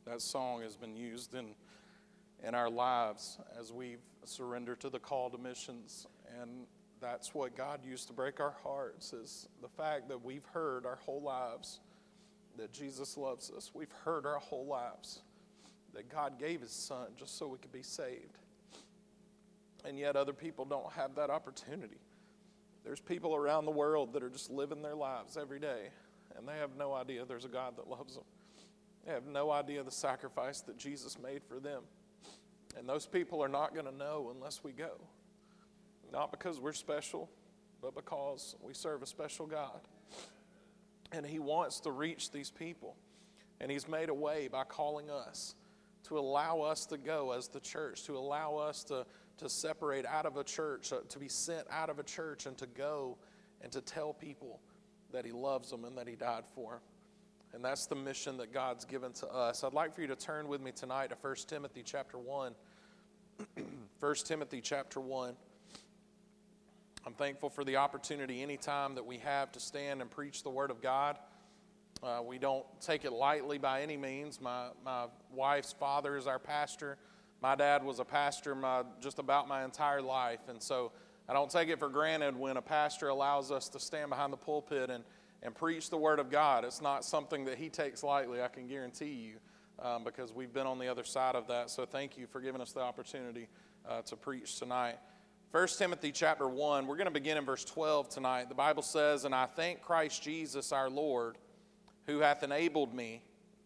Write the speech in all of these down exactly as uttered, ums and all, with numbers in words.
That song has been used in, in our lives as we've surrendered to the call to missions. And that's what God used to break our hearts, is the fact that we've heard our whole lives that Jesus loves us. We've heard our whole lives that God gave his son just so we could be saved. And yet other people don't have that opportunity. There's people around the world that are just living their lives every day, and they have no idea there's a God that loves them. They have no idea the sacrifice that Jesus made for them. And those people are not going to know unless we go. Not because we're special, but because we serve a special God. And he wants to reach these people. And he's made a way by calling us to allow us to go as the church, to allow us to, to separate out of a church, uh, to be sent out of a church and to go and to tell people that he loves them and that he died for them. And that's the mission that God's given to us. I'd like for you to turn with me tonight to First Timothy chapter one. First Timothy chapter one. I'm thankful for the opportunity anytime that we have to stand and preach the Word of God. Uh, we don't take it lightly by any means. My my wife's father is our pastor. My dad was a pastor my, just about my entire life. And so I don't take it for granted when a pastor allows us to stand behind the pulpit and, and preach the Word of God. It's not something that he takes lightly, I can guarantee you, um, because we've been on the other side of that. So thank you for giving us the opportunity uh, to preach tonight. First Timothy chapter one, we're going to begin in verse twelve tonight. The Bible says, "And I thank Christ Jesus our Lord, who hath enabled me,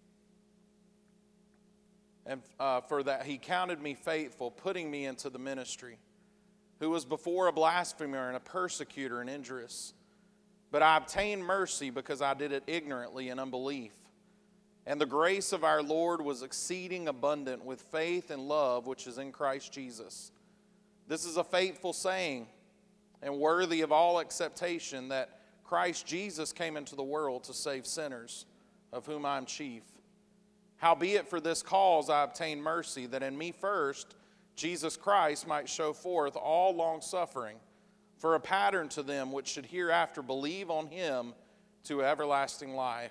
and uh, for that he counted me faithful, putting me into the ministry, who was before a blasphemer and a persecutor and injurious. But I obtained mercy because I did it ignorantly in unbelief. And the grace of our Lord was exceeding abundant with faith and love which is in Christ Jesus. This is a faithful saying and worthy of all acceptation, that Christ Jesus came into the world to save sinners, of whom I am chief. Howbeit for this cause I obtained mercy, that in me first Jesus Christ might show forth all longsuffering, for a pattern to them which should hereafter believe on him to everlasting life.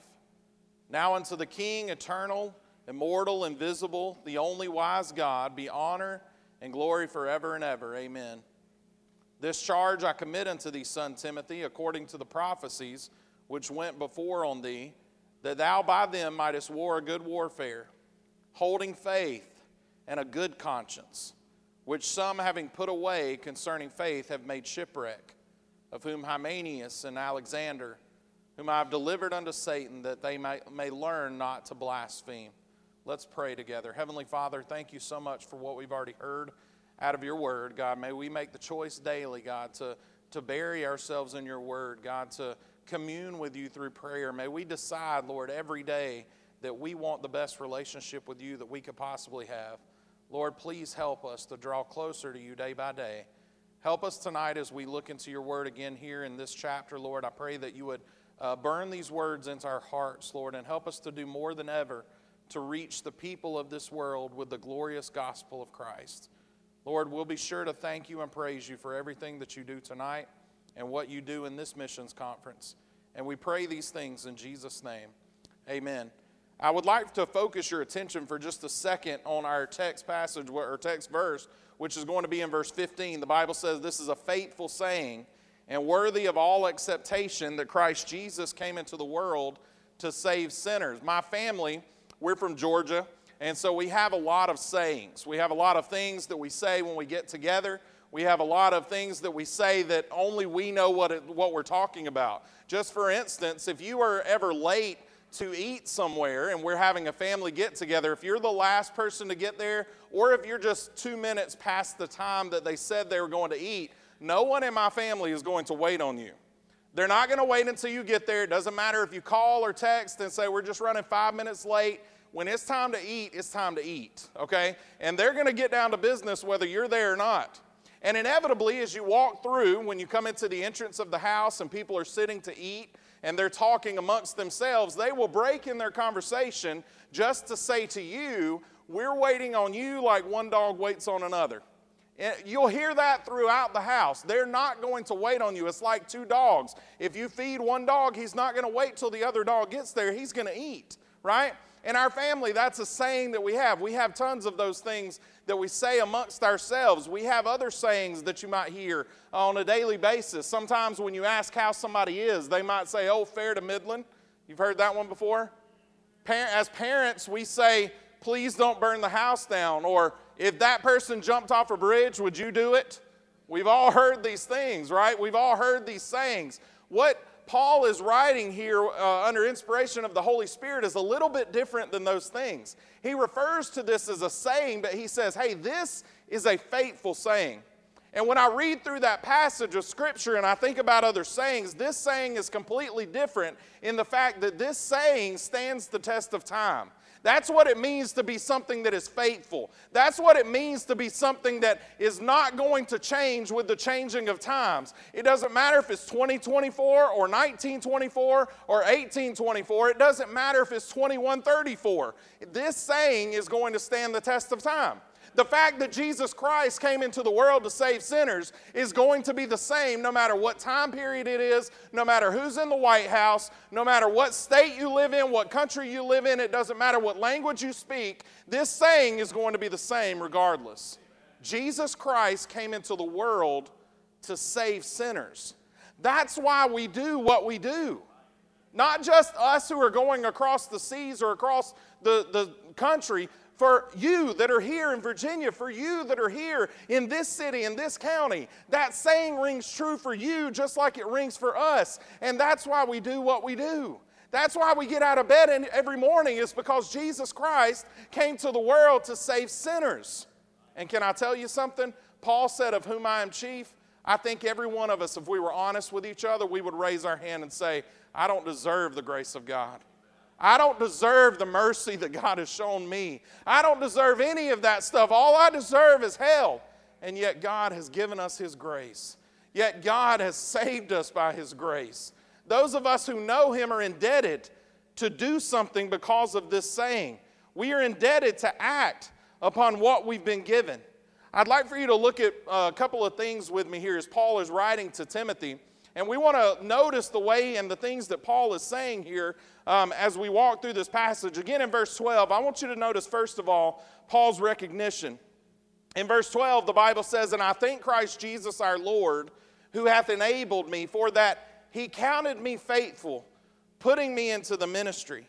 Now unto the King, eternal, immortal, invisible, the only wise God, be honor and glory forever and ever. Amen. This charge I commit unto thee, son Timothy, according to the prophecies which went before on thee, that thou by them mightest war a good warfare, holding faith and a good conscience, which some having put away concerning faith have made shipwreck, of whom Hymenaeus and Alexander, whom I have delivered unto Satan, that they may, may learn not to blaspheme." Let's pray together. Heavenly Father, thank you so much for what we've already heard out of your word. God, may we make the choice daily, God, to, to bury ourselves in your word, God, to commune with you through prayer. May we decide, Lord, every day that we want the best relationship with you that we could possibly have. Lord, please help us to draw closer to you day by day. Help us tonight as we look into your word again here in this chapter, Lord. I pray that you would uh, burn these words into our hearts, Lord, and help us to do more than ever to reach the people of this world with the glorious gospel of Christ. Lord, we'll be sure to thank you and praise you for everything that you do tonight and what you do in this missions conference. And we pray these things in Jesus' name. Amen. I would like to focus your attention for just a second on our text passage, or text verse, which is going to be in verse fifteen. The Bible says, "This is a faithful saying and worthy of all acceptation, that Christ Jesus came into the world to save sinners." My family, we're from Georgia, and so we have a lot of sayings. We have a lot of things that we say when we get together. We have a lot of things that we say that only we know what it, what we're talking about. Just for instance, if you are ever late to eat somewhere and we're having a family get-together, if you're the last person to get there, or if you're just two minutes past the time that they said they were going to eat, no one in my family is going to wait on you. They're not going to wait until you get there. It doesn't matter if you call or text and say, "We're just running five minutes late." When it's time to eat, it's time to eat, okay? And they're going to get down to business whether you're there or not. And inevitably, as you walk through, when you come into the entrance of the house and people are sitting to eat and they're talking amongst themselves, they will break in their conversation just to say to you, "We're waiting on you like one dog waits on another." You'll hear that throughout the house. They're not going to wait on you. It's like two dogs. If you feed one dog, he's not going to wait till the other dog gets there. He's going to eat, right? In our family, that's a saying that we have. We have tons of those things that we say amongst ourselves. We have other sayings that you might hear on a daily basis. Sometimes when you ask how somebody is, they might say, oh, fair to middling. You've heard that one before? As parents, we say, please don't burn the house down. Or if that person jumped off a bridge, would you do it? We've all heard these things, right? We've all heard these sayings. What Paul is writing here uh, under inspiration of the Holy Spirit is a little bit different than those things. He refers to this as a saying, but he says, hey, this is a faithful saying. And when I read through that passage of Scripture and I think about other sayings, this saying is completely different in the fact that this saying stands the test of time. That's what it means to be something that is faithful. That's what it means to be something that is not going to change with the changing of times. It doesn't matter if it's twenty twenty-four or nineteen twenty-four or eighteen twenty-four. It doesn't matter if it's twenty-one thirty-four. This saying is going to stand the test of time. The fact that Jesus Christ came into the world to save sinners is going to be the same no matter what time period it is, no matter who's in the White House, no matter what state you live in, what country you live in, it doesn't matter what language you speak. This saying is going to be the same regardless. Jesus Christ came into the world to save sinners. That's why we do what we do. Not just us who are going across the seas or across the, the country. For you that are here in Virginia, for you that are here in this city, in this county, that saying rings true for you just like it rings for us. And that's why we do what we do. That's why we get out of bed every morning, is because Jesus Christ came to the world to save sinners. And can I tell you something? Paul said, of whom I am chief. I think every one of us, if we were honest with each other, we would raise our hand and say, I don't deserve the grace of God. I don't deserve the mercy that God has shown me. I don't deserve any of that stuff. All I deserve is hell. And yet God has given us His grace. Yet God has saved us by His grace. Those of us who know Him are indebted to do something because of this saying. We are indebted to act upon what we've been given. I'd like for you to look at a couple of things with me here as Paul is writing to Timothy. And we want to notice the way and the things that Paul is saying here um, as we walk through this passage. Again, in verse twelve, I want you to notice, first of all, Paul's recognition. In verse twelve, the Bible says, and I thank Christ Jesus our Lord, who hath enabled me, for that He counted me faithful, putting me into the ministry.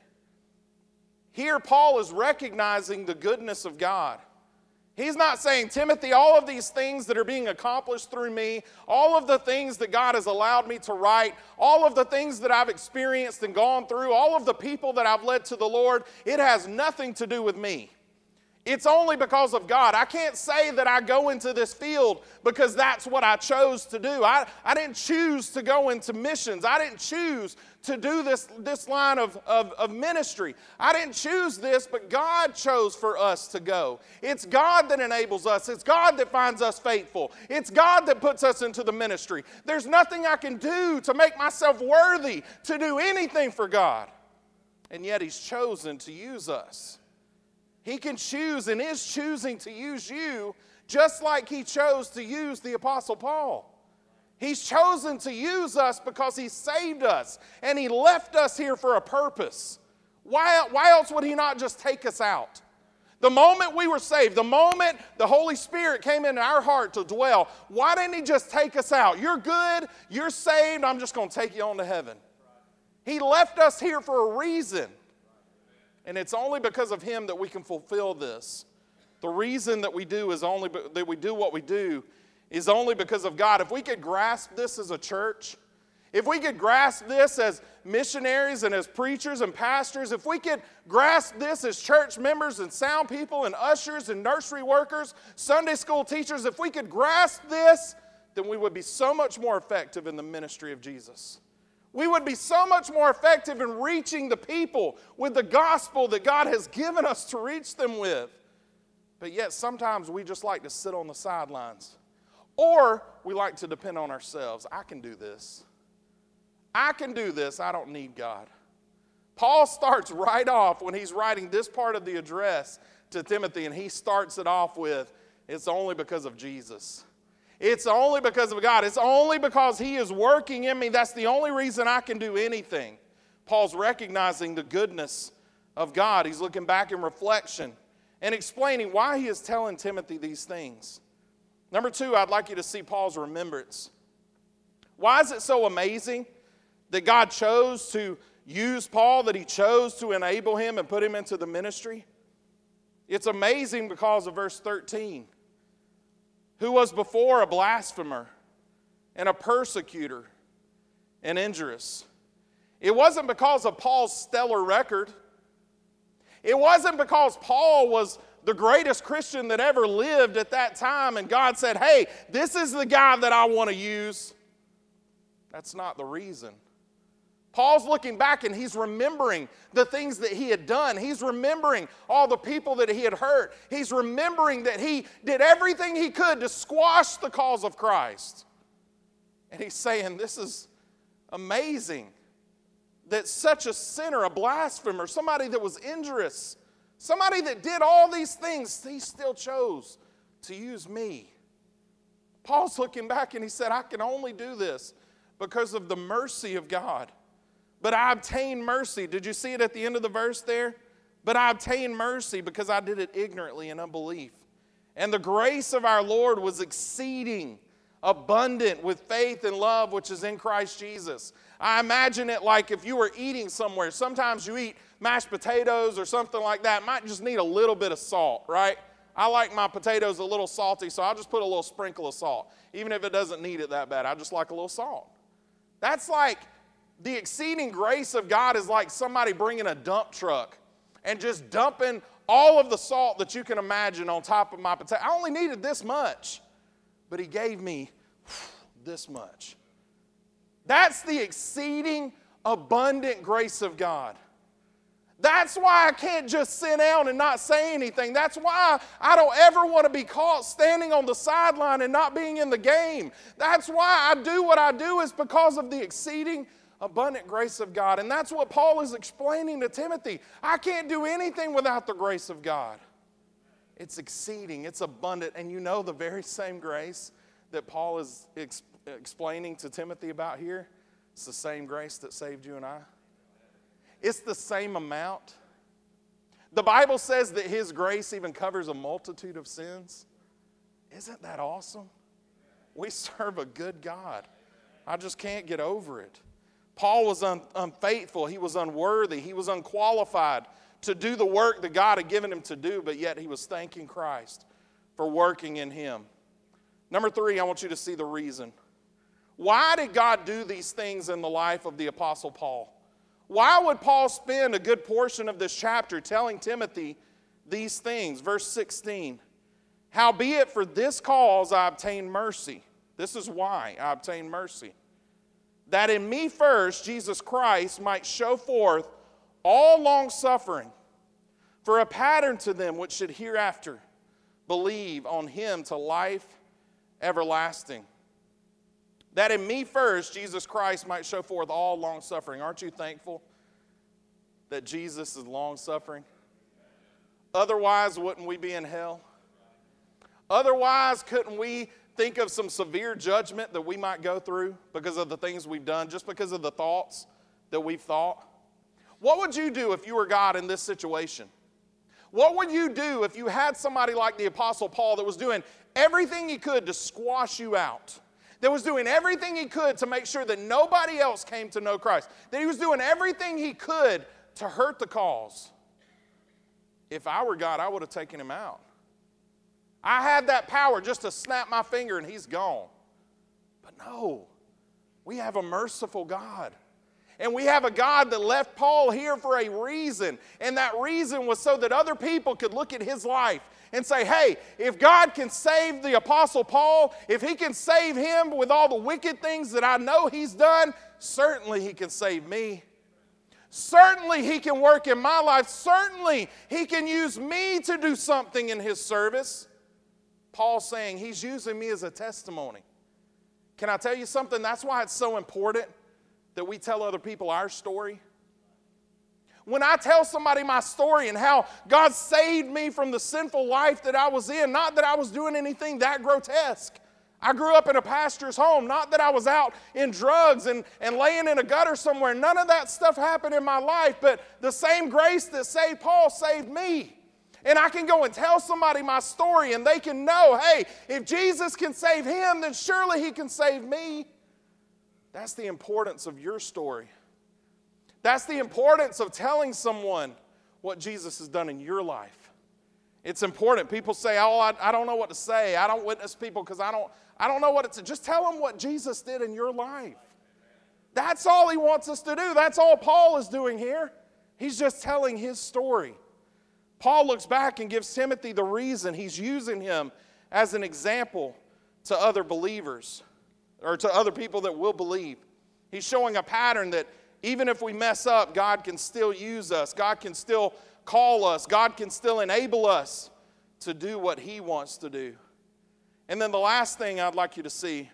Here, Paul is recognizing the goodness of God. He's not saying, Timothy, all of these things that are being accomplished through me, all of the things that God has allowed me to write, all of the things that I've experienced and gone through, all of the people that I've led to the Lord, it has nothing to do with me. It's only because of God. I can't say that I go into this field because that's what I chose to do. I, I didn't choose to go into missions. I didn't choose to do this, this line of, of, of ministry. I didn't choose this, but God chose for us to go. It's God that enables us. It's God that finds us faithful. It's God that puts us into the ministry. There's nothing I can do to make myself worthy to do anything for God. And yet He's chosen to use us. He can choose and is choosing to use you just like He chose to use the Apostle Paul. He's chosen to use us because He saved us and He left us here for a purpose. Why, why else would He not just take us out? The moment we were saved, the moment the Holy Spirit came into our heart to dwell, why didn't He just take us out? You're good, you're saved, I'm just going to take you on to heaven. He left us here for a reason. And it's only because of Him that we can fulfill this. The reason that we do is only that we do what we do is only because of God. If we could grasp this as a church, if we could grasp this as missionaries and as preachers and pastors, if we could grasp this as church members and sound people and ushers and nursery workers, Sunday school teachers, if we could grasp this, then we would be so much more effective in the ministry of Jesus. We would be so much more effective in reaching the people with the gospel that God has given us to reach them with. But yet sometimes we just like to sit on the sidelines. Or we like to depend on ourselves. I can do this. I can do this. I don't need God. Paul starts right off when he's writing this part of the address to Timothy, and he starts it off with, it's only because of Jesus. It's only because of God. It's only because He is working in me. That's the only reason I can do anything. Paul's recognizing the goodness of God. He's looking back in reflection and explaining why he is telling Timothy these things. Number two, I'd like you to see Paul's remembrance. Why is it so amazing that God chose to use Paul, that he chose to enable him and put him into the ministry? It's amazing because of verse thirteen. Who was before a blasphemer and a persecutor and injurious. It wasn't because of Paul's stellar record. It wasn't because Paul was the greatest Christian that ever lived at that time and God said, hey, this is the guy that I want to use. That's not the reason. Paul's looking back and he's remembering the things that he had done. He's remembering all the people that he had hurt. He's remembering that he did everything he could to squash the cause of Christ. And he's saying, this is amazing that such a sinner, a blasphemer, somebody that was injurious, somebody that did all these things, he still chose to use me. Paul's looking back and he said, I can only do this because of the mercy of God. But I obtained mercy. Did you see it at the end of the verse there? But I obtained mercy because I did it ignorantly in unbelief. And the grace of our Lord was exceeding abundant with faith and love which is in Christ Jesus. I imagine it like if you were eating somewhere. Sometimes you eat mashed potatoes or something like that. It might just need a little bit of salt, right? I like my potatoes a little salty, so I'll just put a little sprinkle of salt. Even if it doesn't need it that bad, I just like a little salt. That's like the exceeding grace of God is like somebody bringing a dump truck and just dumping all of the salt that you can imagine on top of my potato. I only needed this much, but he gave me this much. That's the exceeding abundant grace of God. That's why I can't just sit down and not say anything. That's why I don't ever want to be caught standing on the sideline and not being in the game. That's why I do what I do, is because of the exceeding abundant grace of God. And that's what Paul is explaining to Timothy. I can't do anything without the grace of God. It's exceeding, it's abundant. And you know the very same grace that Paul is ex- explaining to Timothy about here, it's the same grace that saved you and I. It's the same amount. The Bible says that his grace even covers a multitude of sins. Isn't that awesome? We serve a good God. I just can't get over it. Paul was un- unfaithful. He was unworthy. He was unqualified to do the work that God had given him to do, but yet he was thanking Christ for working in him. Number three, I want you to see the reason. Why did God do these things in the life of the Apostle Paul? Why would Paul spend a good portion of this chapter telling Timothy these things? Verse sixteen, howbeit for this cause I obtained mercy. This is why I obtained mercy. That in me first Jesus Christ might show forth all longsuffering, for a pattern to them which should hereafter believe on him to life everlasting. That in me first Jesus Christ might show forth all longsuffering. Aren't you thankful that Jesus is longsuffering? Otherwise, wouldn't we be in hell? Otherwise, couldn't we think of some severe judgment that we might go through because of the things we've done, just because of the thoughts that we've thought? What would you do if you were God in this situation? What would you do if you had somebody like the Apostle Paul that was doing everything he could to squash you out? That was doing everything he could to make sure that nobody else came to know Christ. That he was doing everything he could to hurt the cause. If I were God, I would have taken him out. I had that power just to snap my finger and he's gone. But no, we have a merciful God. And we have a God that left Paul here for a reason. And that reason was so that other people could look at his life and say, hey, if God can save the Apostle Paul, if he can save him with all the wicked things that I know he's done, certainly he can save me. Certainly he can work in my life. Certainly he can use me to do something in his service. Paul's saying he's using me as a testimony. Can I tell you something? That's why it's so important that we tell other people our story. When I tell somebody my story and how God saved me from the sinful life that I was in, not that I was doing anything that grotesque. I grew up in a pastor's home. Not that I was out in drugs and, and laying in a gutter somewhere. None of that stuff happened in my life, but the same grace that saved Paul saved me. And I can go and tell somebody my story and they can know, hey, if Jesus can save him, then surely he can save me. That's the importance of your story. That's the importance of telling someone what Jesus has done in your life. It's important. People say, oh, I, I don't know what to say. I don't witness people because I don't, I don't know what to say. Just tell them what Jesus did in your life. That's all he wants us to do. That's all Paul is doing here. He's just telling his story. Paul looks back and gives Timothy the reason. He's using him as an example to other believers or to other people that will believe. He's showing a pattern that even if we mess up, God can still use us. God can still call us. God can still enable us to do what he wants to do. And then the last thing I'd like you to see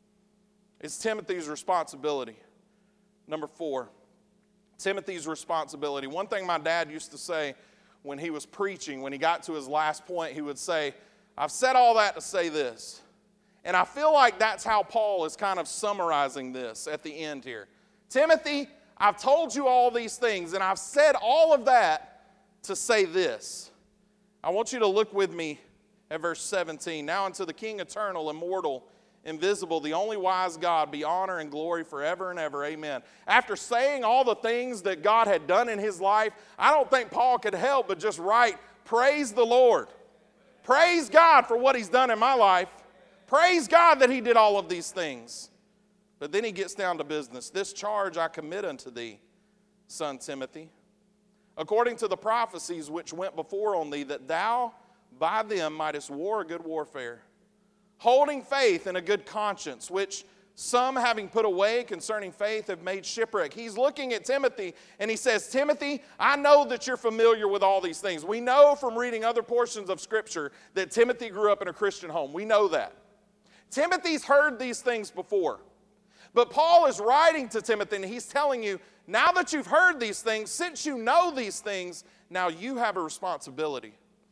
is Timothy's responsibility. Number four, Timothy's responsibility. One thing my dad used to say when he was preaching, when he got to his last point, he would say, I've said all that to say this. And I feel like that's how Paul is kind of summarizing this at the end here. Timothy, I've told you all these things, and I've said all of that to say this. I want you to look with me at verse seventeen. Now unto the King eternal, immortal, invisible, the only wise God, be honor and glory forever and ever. Amen. After saying all the things that God had done in his life, I don't think Paul could help but just write, praise the Lord. Praise God for what he's done in my life. Praise God that he did all of these things. But then he gets down to business. This charge I commit unto thee, son Timothy, according to the prophecies which went before on thee, that thou by them mightest war a good warfare, holding faith and a good conscience, which some having put away concerning faith have made shipwreck. He's looking at Timothy and he says, Timothy, I know that you're familiar with all these things. We know from reading other portions of Scripture that Timothy grew up in a Christian home. We know that. Timothy's heard these things before. But Paul is writing to Timothy and he's telling you, now that you've heard these things, since you know these things, now you have a responsibility.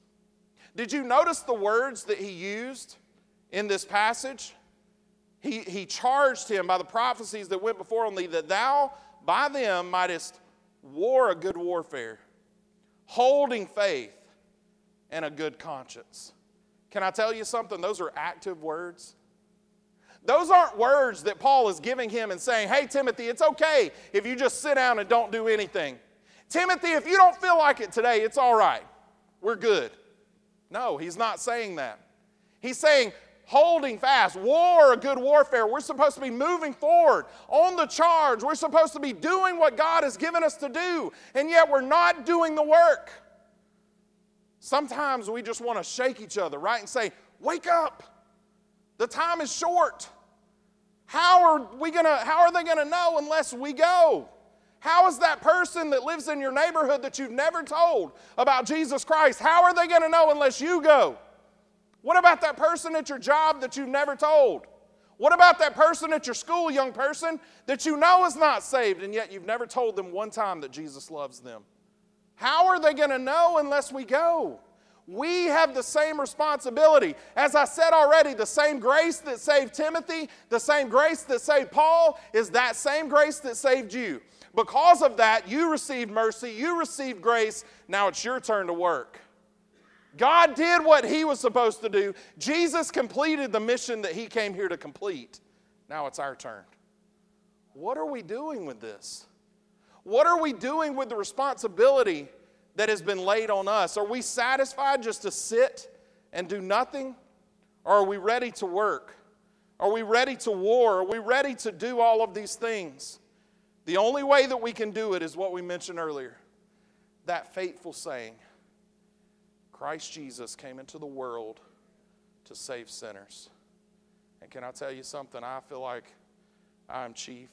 Did you notice the words that he used in this passage? He, he charged him by the prophecies that went before on thee, that thou by them mightest war a good warfare, holding faith and a good conscience. Can I tell you something? Those are active words. Those aren't words that Paul is giving him and saying, hey, Timothy, it's okay if you just sit down and don't do anything. Timothy, if you don't feel like it today, it's all right. We're good. No, he's not saying that. He's saying, holding fast, war, a good warfare. We're supposed to be moving forward on the charge. We're supposed to be doing what God has given us to do, and yet we're not doing the work. Sometimes we just want to shake each other, right, and say, wake up. The time is short. How are we gonna, how are they going to know unless we go? How is that person that lives in your neighborhood that you've never told about Jesus Christ, how are they going to know unless you go? What about that person at your job that you've never told? What about that person at your school, young person, that you know is not saved and yet you've never told them one time that Jesus loves them? How are they going to know unless we go? We have the same responsibility. As I said already, the same grace that saved Timothy, the same grace that saved Paul, is that same grace that saved you. Because of that, you received mercy, you received grace, now it's your turn to work. God did what he was supposed to do. Jesus completed the mission that he came here to complete. Now it's our turn. What are we doing with this? What are we doing with the responsibility that has been laid on us? Are we satisfied just to sit and do nothing? Or are we ready to work? Are we ready to war? Are we ready to do all of these things? The only way that we can do it is what we mentioned earlier. That fateful saying, Christ Jesus came into the world to save sinners. And can I tell you something? I feel like I'm chief.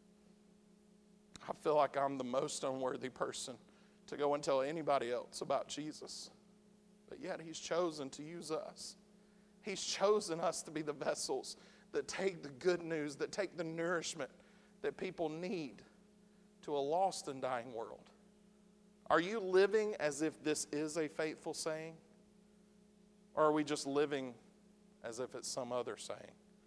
I feel like I'm the most unworthy person to go and tell anybody else about Jesus. But yet he's chosen to use us. He's chosen us to be the vessels that take the good news, that take the nourishment that people need to a lost and dying world. Are you living as if this is a faithful saying? Or are we just living as if it's some other saying?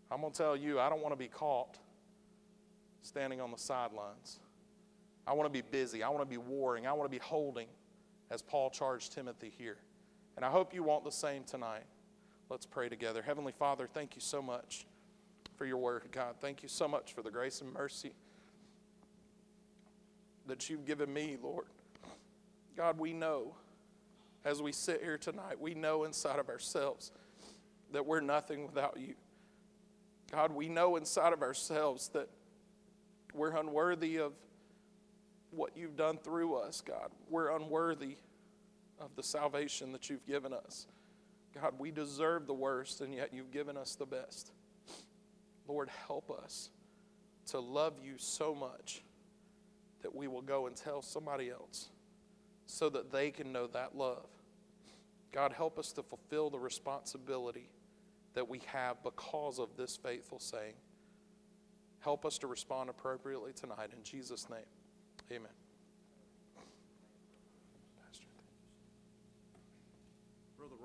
I'm going to tell you, I don't want to be caught standing on the sidelines. I want to be busy. I want to be warring. I want to be holding, as Paul charged Timothy here. And I hope you want the same tonight. Let's pray together. Heavenly Father, thank you so much for your word, God. Thank you so much for the grace and mercy that you've given me, Lord. God, we know as we sit here tonight, we know inside of ourselves that we're nothing without you. God, we know inside of ourselves that we're unworthy of what you've done through us, God. We're unworthy of the salvation that you've given us. God, we deserve the worst, and yet you've given us the best. Lord, help us to love you so much that we will go and tell somebody else so that they can know that love. God, help us to fulfill the responsibility that we have because of this faithful saying. Help us to respond appropriately tonight. In Jesus' name, amen.